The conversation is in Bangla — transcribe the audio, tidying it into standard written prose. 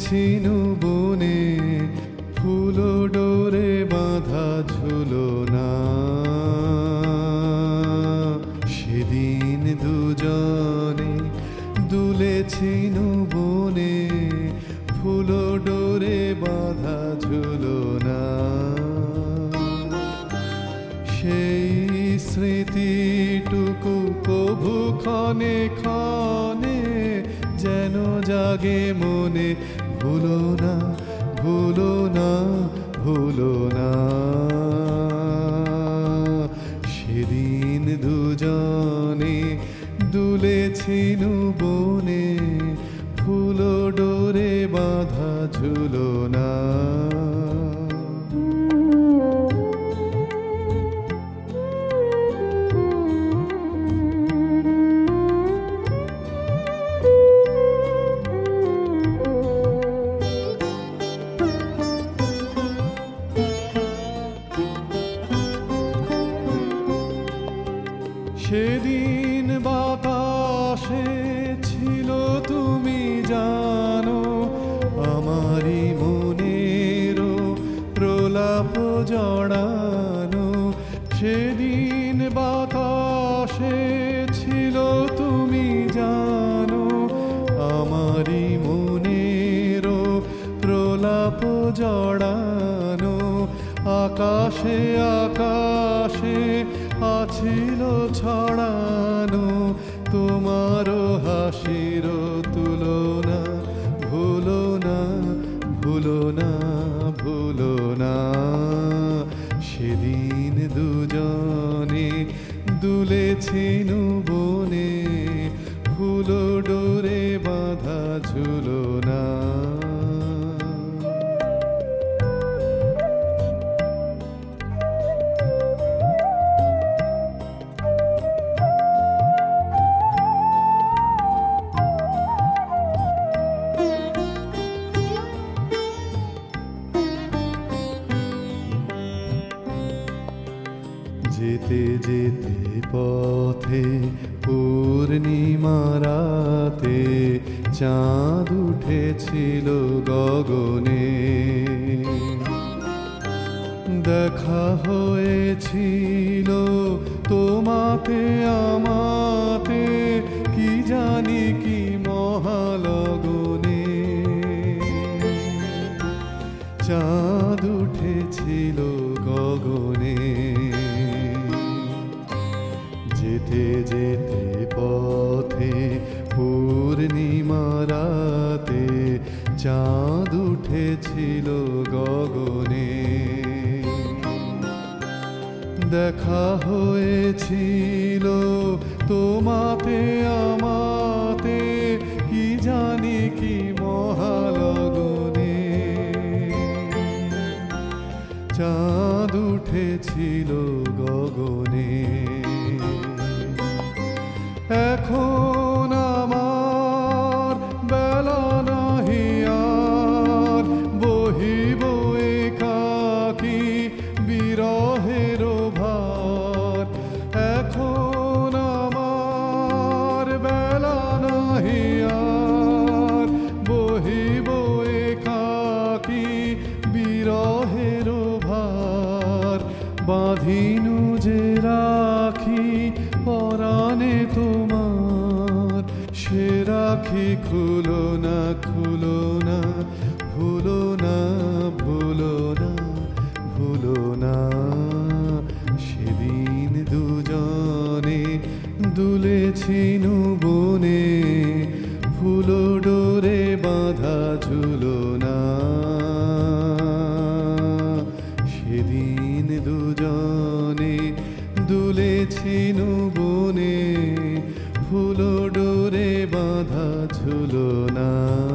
দুলেছিনু বনে, ফুল ডোরে বাঁধা ঝুলনা। সেদিন দুজনে দুলেছিনু বনে, ফুল ডোরে বাঁধা ঝুলনা। সেই স্মৃতিটুকু কভু ক্ষণে ক্ষণে যেন জাগে মনে, ভুলো না ভুলো না ভুলো না। সেদিন দুজনে দুলেছিনু বনে, ফুল ডোরে বাঁধা ঝুলনা। সেদিন বাতাসে ছিল তুমি জানো, আমারই মনের প্রলাপ জড়ানো। সেদিন বাতাসে ছিল তুমি জানো, আমারই মনের প্রলাপ জড়ানো। আকাশে আকাশে আছিল ছড়ানো, তোমার হাসির তুলনা। ভুলো না ভুলো না ভুলো না। সেদিন দুজনে দুলেছিনু বনে, ফুল ডোরে বাঁধা ঝুলনা। যেতে যেতে পথে পূর্ণিমা রাতে, চাঁদ উঠেছিল গগনে। দেখা হয়েছিল তোমাতে আমাতে, কি জানি কি মহালগনে। চাঁদ উঠেছিল গগনে। যেতে যেতে পথে পূর্ণিমা রাতে, চাঁদ উঠেছিল গগনে। দেখা হয়েছিল তোমাতে আমাতে, কি জানি কি মহালগনে। চাঁদ উঠেছিল গগনে। এখন আমার বেলা নাহি আর, বহিব একাকী বিরহের ভার। এখন আমার বেলা নাহি আর, বহিব একাকী বিরহের ভার। বাঁধিনু যে রাখি পরাণে তোমার, সে রাখি খুলো না খুলো না। ভুলো না ভুলো না ভুলো না। সেদিন দুজনে দুলেছিনু বনে, ফুল ডোরে বাঁধা ঝুলনা। সেদিন দুজনে দুলেছিনু বনে, ফুল ডোরে বাঁধা ঝুলনা।